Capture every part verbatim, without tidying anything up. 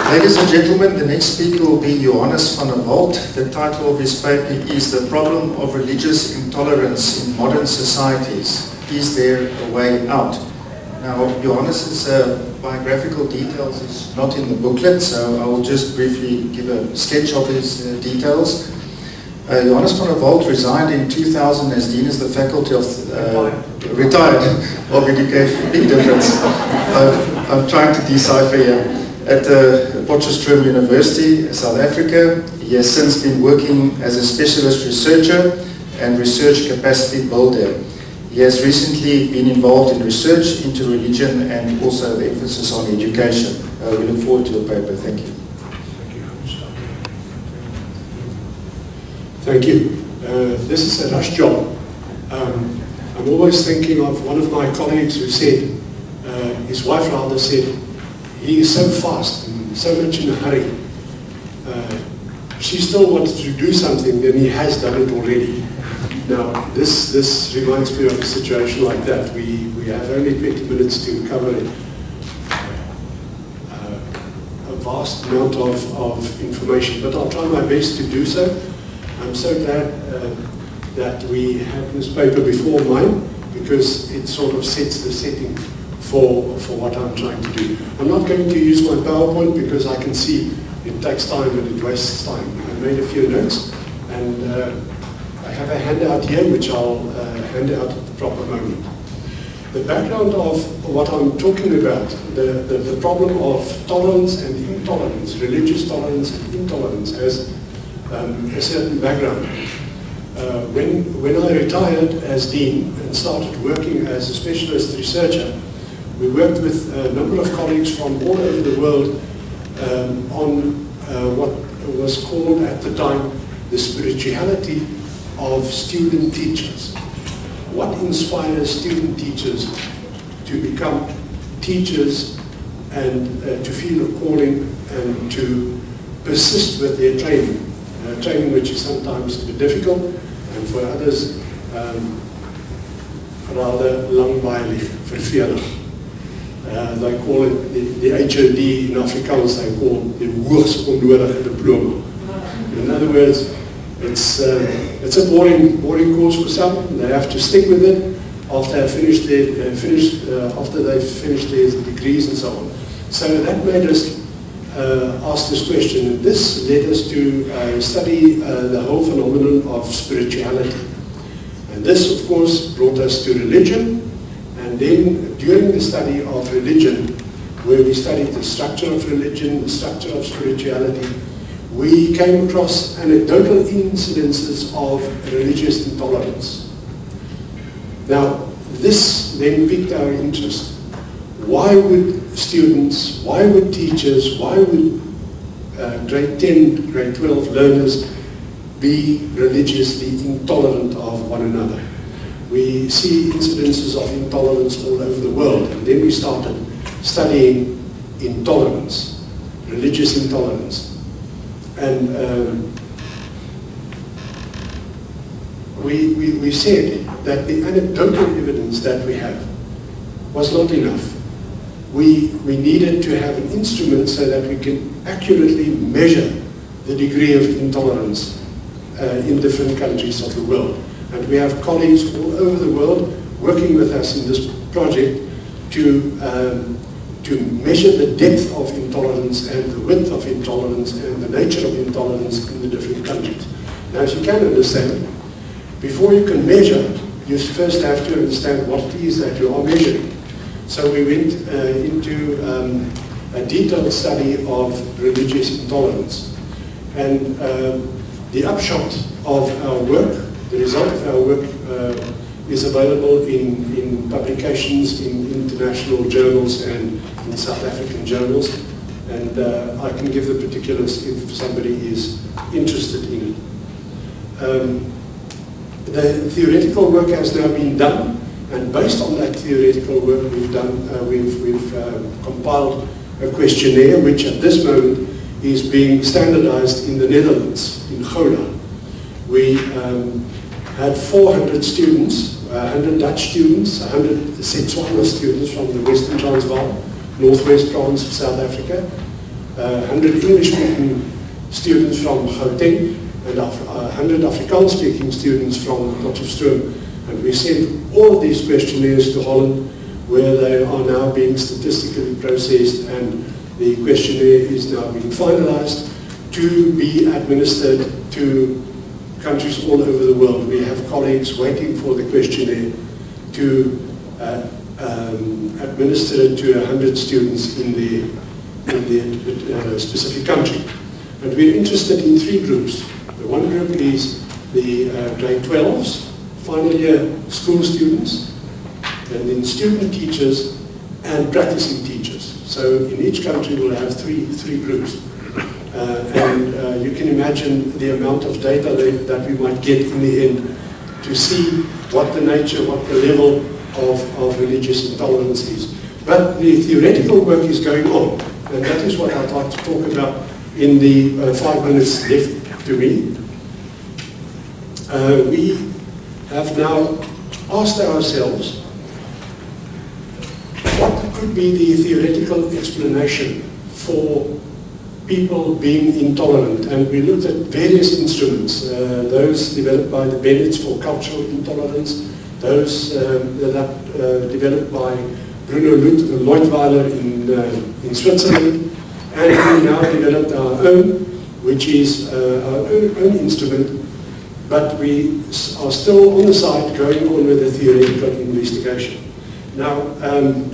Ladies and gentlemen, the next speaker will be Johannes van der Walt. The title of his paper is The Problem of Religious Intolerance in Modern Societies. Is There a Way Out? Now, Johannes' uh, biographical details is not in the booklet, so I will just briefly give a sketch of his uh, details. Uh, Johannes van der Walt resigned in two thousand as Dean of the Faculty of uh, Retired of Education. Big difference. uh, I'm trying to decipher here. At uh, Potchefstroom University, South Africa. He has since been working as a specialist researcher and research capacity builder. He has recently been involved in research into religion and also the emphasis on education. Uh, we look forward to your paper. Thank you. Thank you. Uh, this is a rush job. Um, I'm always thinking of one of my colleagues who said, uh, his wife rather said, he is so fast and so much in a hurry. Uh, she still wants to do something, then he has done it already. Now, this, this reminds me of a situation like that. We, we have only twenty minutes to cover it. Uh, a vast amount of, of information, but I'll try my best to do so. I'm so glad uh, that we have this paper before mine, because it sort of sets the setting for, for what I'm trying to do. I'm not going to use my PowerPoint because I can see it takes time and it wastes time. I made a few notes, and uh, I have a handout here which I'll uh, hand out at the proper moment. The background of what I'm talking about, the, the, the problem of tolerance and intolerance, religious tolerance and intolerance, has um, a certain background. Uh, when, when I retired as Dean and started working as a specialist researcher, we worked with a number of colleagues from all over the world um, on uh, what was called at the time the spirituality of student teachers. What inspires student teachers to become teachers and uh, to feel a calling and to persist with their training, uh, training which is sometimes a bit difficult and for others um, rather langweilig, vervelig. Uh, they call it the, the H O D in Afrikaans, they call it the hoogs onnodige diploma. In other words, it's, uh, it's a boring, boring course for some. They have to stick with it after they've finished their, uh, finished, uh, after they've finished their degrees and so on. So that made us uh, ask this question, and this led us to uh, study uh, the whole phenomenon of spirituality. And this, of course, brought us to religion. And then, during the study of religion, where we studied the structure of religion, the structure of spirituality, we came across anecdotal incidences of religious intolerance. Now, this then piqued our interest. Why would students, why would teachers, why would uh, grade ten, grade twelve learners be religiously intolerant of one another? We see incidences of intolerance all over the world, and then we started studying intolerance, religious intolerance. And um, we, we, we said that the anecdotal evidence that we have was not enough. We, we needed to have an instrument so that we can accurately measure the degree of intolerance uh, in different countries of the world. And we have colleagues all over the world working with us in this project to, um, to measure the depth of intolerance and the width of intolerance and the nature of intolerance in the different countries. Now, as you can understand, before you can measure, you first have to understand what it is that you are measuring. So we went uh, into um, a detailed study of religious intolerance. And uh, the upshot of our work, the result of our work uh, is available in, in publications in international journals and in South African journals. And uh, I can give the particulars if somebody is interested in it. Um, the theoretical work has now been done, and based on that theoretical work we've done, uh, we've, we've uh, compiled a questionnaire which at this moment is being standardized in the Netherlands, in Gouda. We um, had four hundred students, one hundred Dutch students, one hundred Setswana students from the Western Transvaal, Northwest province of South Africa, uh, one hundred English-speaking students from Gauteng, and Af uh, one hundred Afrikaans-speaking students from Potchefstroom. And we sent all these questionnaires to Holland, where they are now being statistically processed, and the questionnaire is now being finalized to be administered to countries all over the world. We have colleagues waiting for the questionnaire to uh, um, administer it to one hundred students in the, in the uh, specific country. But we're interested in three groups. The one group is the uh, grade twelves, final year school students, and then student teachers and practicing teachers. So in each country we'll have three, three groups. Uh, and uh, you can imagine the amount of data that, that we might get in the end to see what the nature, what the level of, of religious intolerance is. But the theoretical work is going on, and that is what I'd like to talk about in the uh, five minutes left to me. Uh, we have now asked ourselves, what could be the theoretical explanation for people being intolerant? And we looked at various instruments, uh, those developed by the Bennett's for cultural intolerance, those um, that uh, developed by Bruno Leutweiler in, uh, in Switzerland, and we now developed our own, which is uh, our own, own instrument, but we are still on the side going on with the theoretical investigation. Now, um,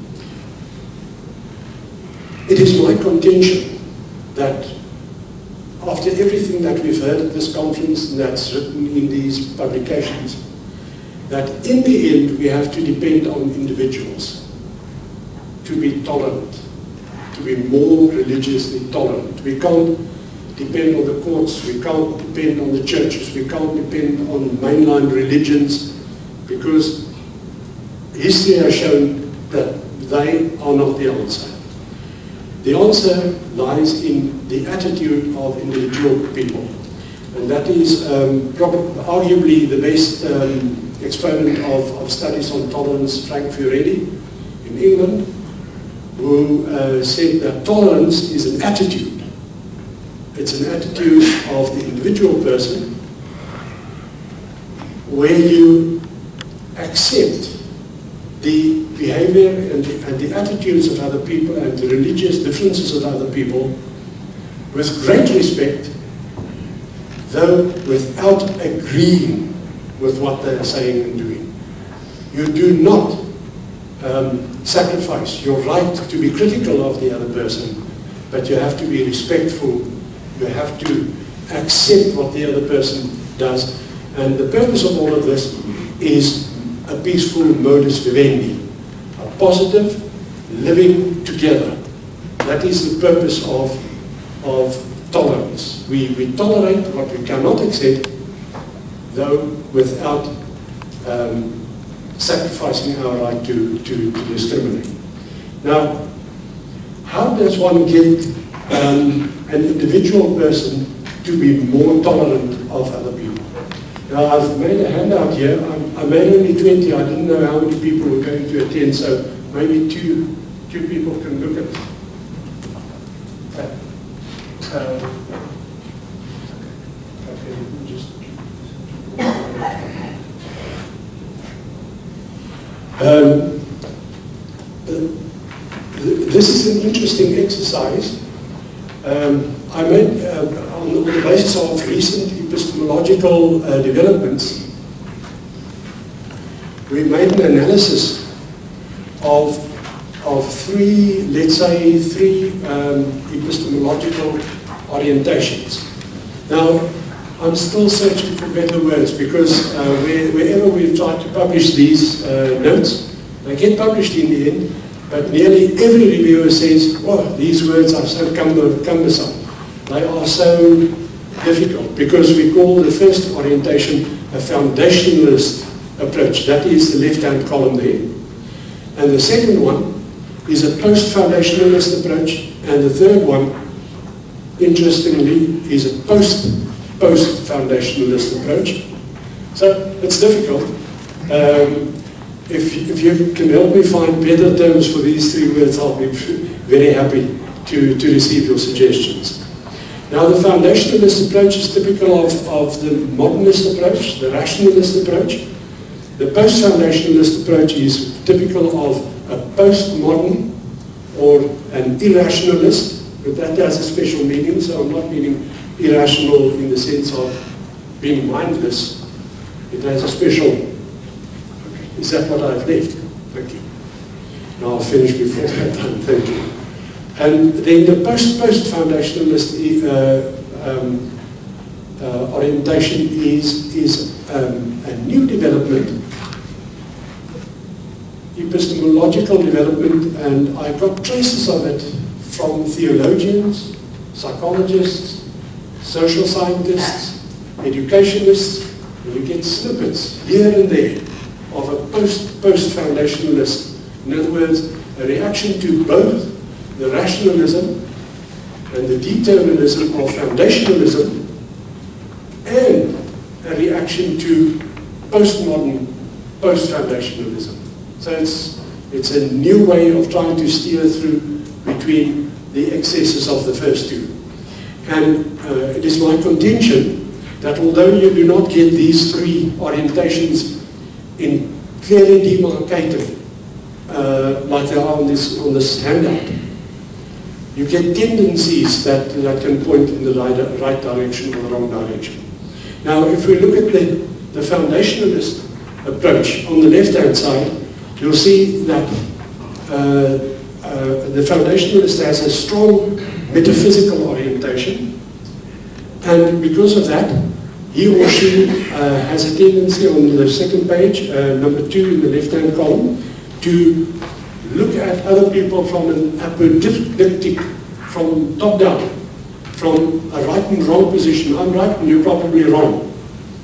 it is my contention that after everything that we've heard at this conference and that's written in these publications, that in the end we have to depend on individuals to be tolerant, to be more religiously tolerant. We can't depend on the courts, we can't depend on the churches, we can't depend on mainline religions, because history has shown that they are not the answer. The answer lies in the attitude of individual people. And that is um, probably, arguably the best um, exponent of, of studies on tolerance, Frank Furedi in England, who uh, said that tolerance is an attitude. It's an attitude of the individual person where you accept the behavior and the, and the attitudes of other people and the religious differences of other people with great respect, though without agreeing with what they are saying and doing. You do not um, sacrifice your right to be critical of the other person, but you have to be respectful. You have to accept what the other person does. And the purpose of all of this is a peaceful modus vivendi, a positive living together. That is the purpose of, of tolerance. We, we tolerate what we cannot accept, though without um, sacrificing our right to, to, to discriminate. Now, how does one get um, an individual person to be more tolerant of other people? Now, I've made a handout here. I, I made only twenty. I didn't know how many people were going to attend, so maybe two, two people can look at that. Uh, okay, just. Um, this is an interesting exercise. Um, I made, uh, on, on the basis of recent epistemological uh, developments, we made an analysis of, of three, let's say, three um, epistemological orientations. Now, I'm still searching for better words, because uh, where, wherever we've tried to publish these uh, notes, they get published in the end, but nearly every reviewer says, oh, these words are so cumbersome. They are so difficult, because we call the first orientation a foundationalist approach. That is the left-hand column there. And the second one is a post-foundationalist approach. And the third one, interestingly, is a post post-foundationalist approach. So it's difficult. Um, if, if you can help me find better terms for these three words, I'll be very happy. to, to receive your suggestions. Now, the foundationalist approach is typical of, of the modernist approach, the rationalist approach. The post-foundationalist approach is typical of a postmodern or an irrationalist, but that has a special meaning, so I'm not meaning irrational in the sense of being mindless. It has a special, is that what I've left? Thank you. Now I'll finish before that time, thank you. And then the post-post-foundationalist uh, um, uh, orientation is, is um, a new development, epistemological development, and I got traces of it from theologians, psychologists, social scientists, educationists, and you get snippets here and there of a post, post-foundationalist. In other words, a reaction to both the rationalism and the determinism of foundationalism and a reaction to postmodern post-foundationalism. So it's, it's a new way of trying to steer through between the excesses of the first two. And uh, it is my contention that although you do not get these three orientations in clearly demarcated, uh, like they are on this, on this handout, you get tendencies that, that can point in the right, right direction or the wrong direction. Now, if we look at the, the foundationalist approach on the left-hand side, you'll see that uh, uh, the foundationalist has a strong metaphysical orientation, and because of that, he or she uh, has a tendency on the second page, uh, number two in the left-hand column, to look at other people from an apodictic, from top down, from a right and wrong position. I'm right and you're probably wrong.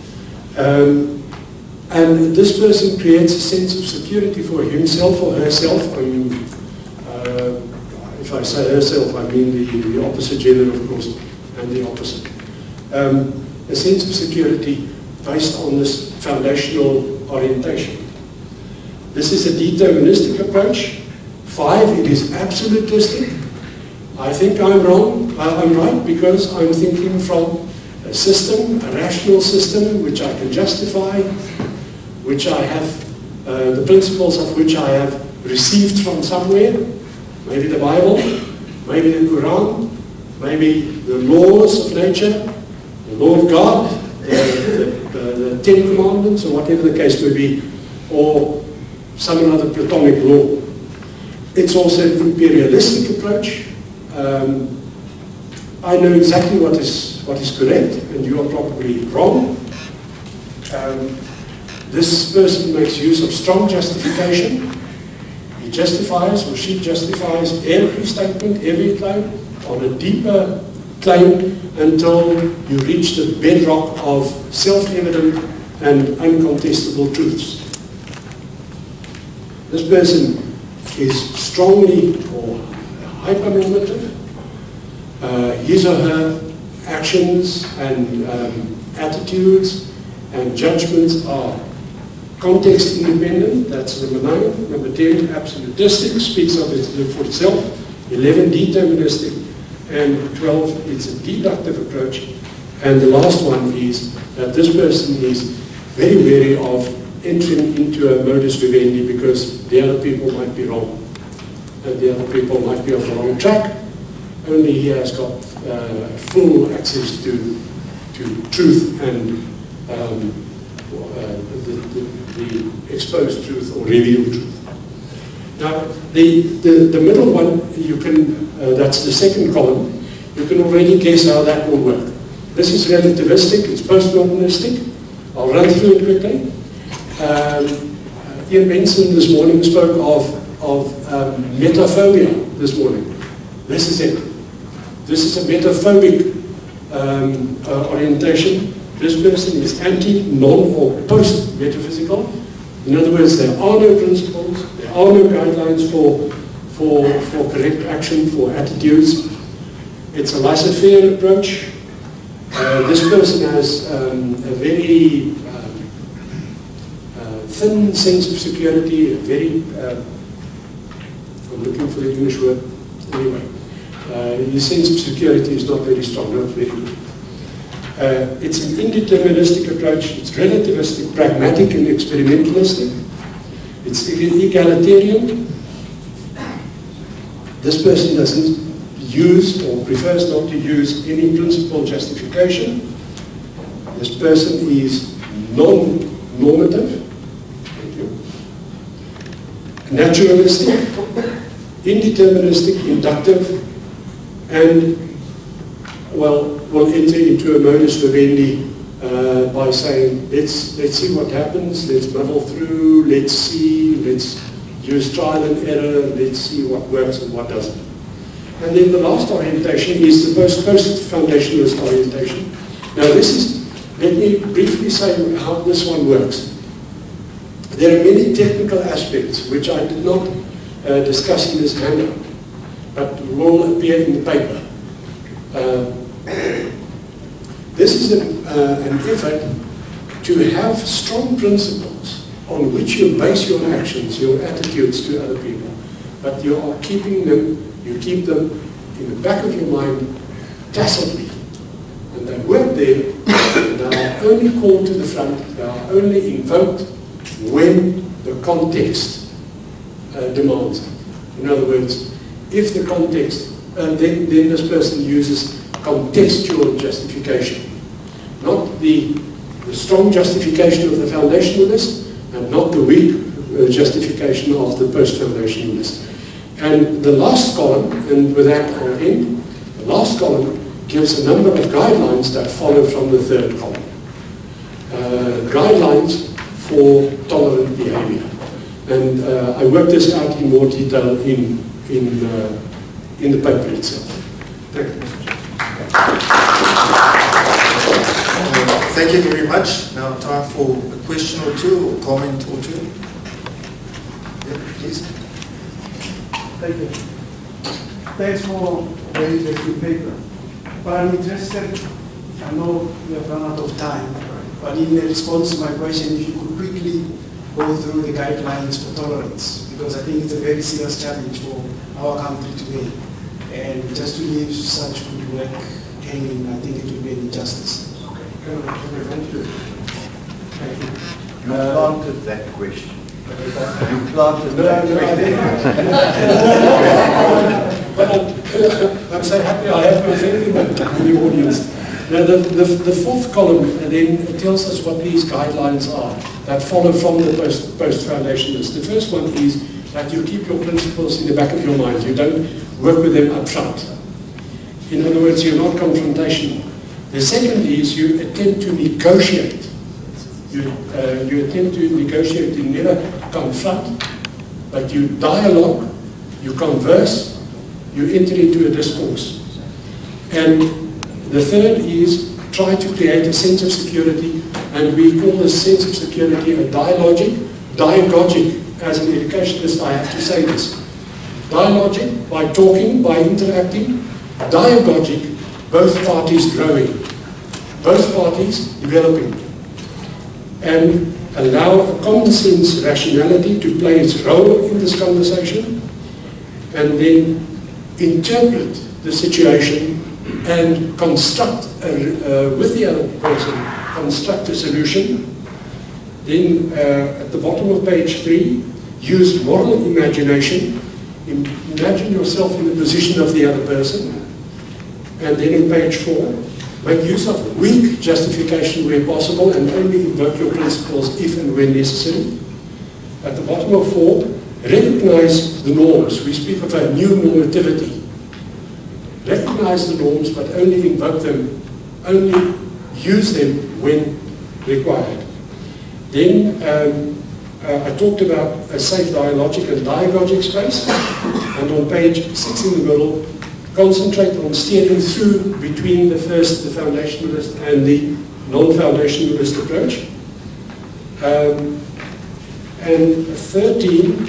Um, and this person creates a sense of security for himself or herself. I mean, uh, if I say herself, I mean the, the opposite gender, of course, and the opposite. Um, a sense of security based on this foundational orientation. This is a deterministic approach. Five, it is absolutistic. I think I'm wrong, uh, I'm right, because I'm thinking from a system, a rational system, which I can justify, which I have, uh, the principles of which I have received from somewhere, maybe the Bible, maybe the Quran, maybe the laws of nature, the law of God, the, the, the, the Ten Commandments, or whatever the case may be, or some other Platonic law. It's also an imperialistic approach. Um, I know exactly what is, what is correct, and you are probably wrong. Um, this person makes use of strong justification. He justifies, or she justifies, every statement, every claim, on a deeper claim until you reach the bedrock of self-evident and uncontestable truths. This person is strongly or hypernormative. Uh, his or her actions and um, attitudes and judgments are context independent. That's number nine. Number ten, absolutistic, speaks of it for itself. eleven, deterministic. And twelve, it's a deductive approach. And the last one is that this person is very wary of entering into a modus vivendi because the other people might be wrong. And the other people might be on the wrong track. Only he has got uh, full access to, to truth and um, uh, the, the, the exposed truth or revealed truth. Now, the, the, the middle one, you can, uh, that's the second column, you can already guess how that will work. This is relativistic, it's postmodernistic. I'll run through it quickly. Um, Ian Benson this morning spoke of, of um, metaphobia this morning. This is it. This is a metaphobic um, uh, orientation. This person is anti, non, or post-metaphysical. In other words, there are no principles, there are no guidelines for, for, for correct action, for attitudes. It's a laissez-faire approach. Uh, this person has um, a very um, uh, thin sense of security, a very, uh, I'm looking for the English word, anyway, Uh, his sense of security is not very strong, not very good. Uh, it's an indeterministic approach. It's relativistic, pragmatic, and experimentalistic. It's egalitarian. This person doesn't use or prefers not to use any principal justification. This person is non-normative. Thank you. Naturalistic, indeterministic, inductive, and, well, will enter into a modus vivendi uh, by saying, let's, let's see what happens, let's muddle through, let's see, let's use trial and error, let's see what works and what doesn't. And then the last orientation is the post, post-foundationalist orientation. Now this is, let me briefly say how this one works. There are many technical aspects which I did not uh, discuss in this handout, but will appear in the paper. Uh, this is an, uh, an effort to have strong principles on which you base your actions, your attitudes to other people, but you are keeping them, you keep them in the back of your mind tacitly. And they work there, and they are only called to the front, they are only invoked when the context uh, demands it. In other words, if the context, uh, then, then this person uses contextual justification, not the, the strong justification of the foundationalist and not the weak uh, justification of the post-foundationalist. And the last column, and with that I'll end, the last column gives a number of guidelines that follow from the third column. Uh, guidelines for tolerant behavior. And uh, I worked this out in more detail in, in, uh, in the paper itself. Thank you. Uh, thank you very much. Now time for a question or two, or comment or two. Yeah, please. Thank you. Thanks for the interesting paper. But I'm interested, I know we have run out of time, but in response to my question, if you could quickly go through the guidelines for tolerance, because I think it's a very serious challenge for our country today. And just to leave such good work hanging, I think it would be an injustice. Okay. Thank you. Thank you. You uh, planted that question. You planted no, that no, question. But I'm, I'm so happy I have my friend in the audience. Now the, the, the fourth column then tells us what these guidelines are that follow from the post, post-foundationalist. The first one is that you keep your principles in the back of your mind. You don't work with them up front. In other words, you're not confrontational. The second is you attempt to negotiate. You, uh, you attempt to negotiate, you never confront, but you dialogue, you converse, you enter into a discourse. And the third is try to create a sense of security, and we call this sense of security a dialogic, diagogic. As an educationist, I have to say this. Dialogic, by talking, by interacting. Diagogic, both parties growing, both parties developing. And allow a common sense rationality to play its role in this conversation, and then interpret the situation and construct, a, uh, with the other person, construct a solution. Then uh, at the bottom of page three, use moral imagination. Imagine yourself in the position of the other person. And then in page four, make use of weak justification where possible and only invoke your principles if and when necessary. At the bottom of four, recognize the norms. We speak of a new normativity. Recognize the norms, but only invoke them, only use them when required. Then um, uh, I talked about a safe dialogic and diagogic space, and on page six in the middle, concentrate on steering through between the first, the foundationalist, and the non-foundationalist approach. Um, and thirteen,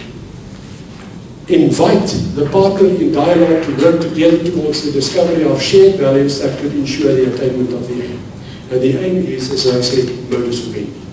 invite the partner in dialogue to work together towards the discovery of shared values that could ensure the attainment of the aim. And the aim is, as I said, modus vivendi.